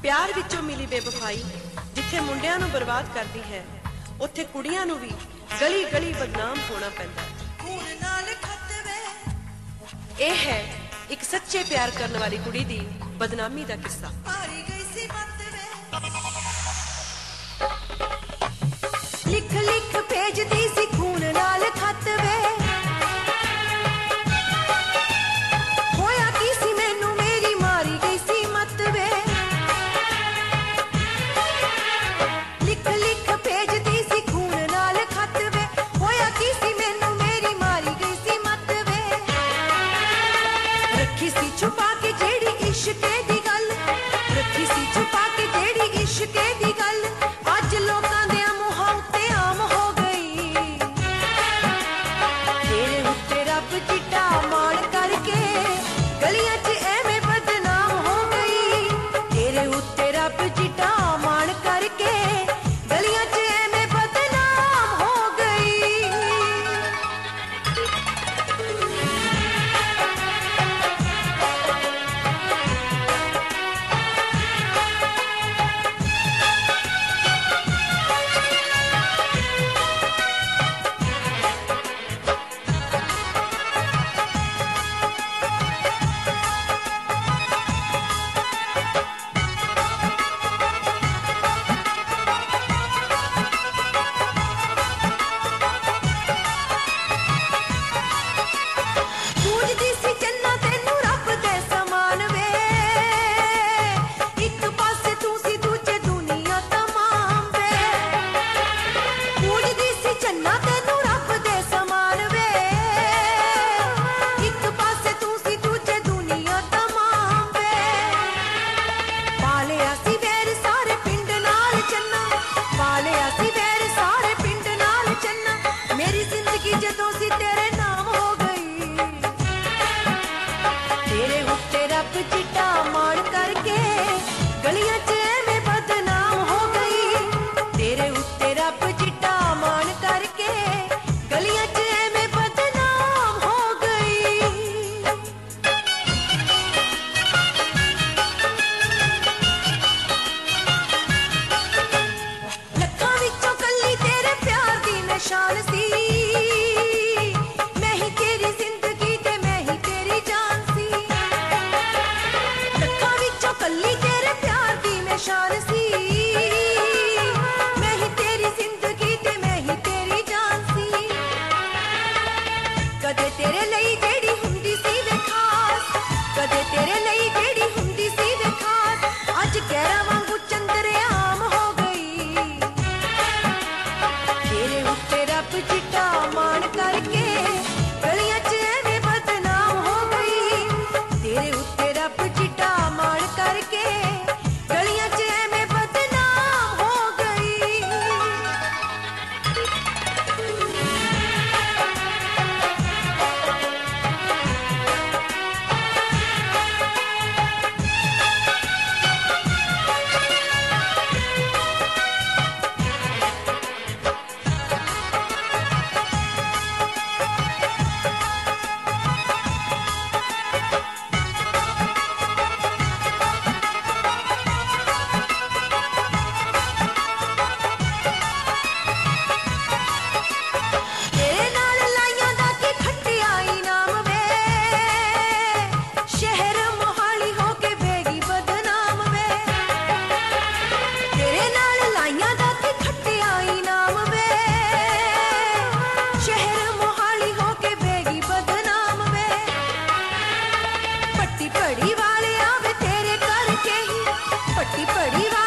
प्यार विचों मिली बेवफाई जिथे मुंडियां नूं बर्बाद करदी है, उत्थे कुड़ियां नूं भी गली गली बदनाम होना पैंदा है। यह है एक सच्चे प्यार करने वाली कुड़ी दी बदनामी दा किस्सा। लिख लिख भेजदी सी खून नाल खत वे, होया की सी मैनू मेरी मारी गई सी मत वे। लिख लिख भेजदी सी खून नाल खत वे, होया की सी मैनू मेरी मारी गई सी मत वे। रखी सी छुपा के जेड़ी इश्के दी गल, रखी सी छुपा के जेड़ी इश्के दी गल, अज लोकां दे मुहां उत्ते आम हो गई। तेरे उत्ते रब चिट्टा माण करके गलियां च एवें बदनाम हो गई। तेरे उत्ते रब चिट्टा माण करके गलियां च एवें बदनाम हो गई। पूजदी सी चन्ना तेनू रब दे समान वे, एक पासे तू सी दूजे दुनिया तमाम वे। पूजदी सी चन्ना तेनू रब दे समान वे, एक पासे तू सी दूजे दुनिया तमाम वे। पालिया सी वैर सारे पिंड नाल चन्ना, पालिया सी वैर सारे पिंड नाल चन्ना, मेरी जिंदगी जदों सी तेरे नाम हो गई। तेरे उत्ते रब चिट्टा माण करके गलियां च एवें बदनाम हो गई। तेरे उत्ते रब चिट्टा माण करके गलियां च एवें बदनाम हो गई। लखां विचों कल्ली तेरे प्यार दी निशान सी, मैं ही तेरी जिंदगी ते मैं ही तेरी जान सी। लखां विचों कल्ली तेरे प्यार दी निशान सी, मैं ही तेरी जिंदगी ते मैं ही तेरी जान सी। कदे तेरे लई जेड़ी हुंदी सी वे खास, कदे तेरे लई जेड़ी हुंदी सी वे खास, अज कहरा वांगू चंद्रयाम हो गई। तेरे उत्ते रब चिट्टा माण करके गलियां च एवें बदनाम हो गई। तेरे उत्ते रब चिट्टा माण करके गलियां च एवें बदनाम हो गई। तेरे नाल लाइयां दा की खट्टिया इनाम वे, शहर मोहाली हो के बेगी बदनाम वे। तेरे नाल लाइयां दा की खट्टिया इनाम वे, शहर मोहाली हो के बेगी बदनाम वे। पट्टी पड़ी वाले आवे तेरे करके ही, पट्टी पड़ी वाले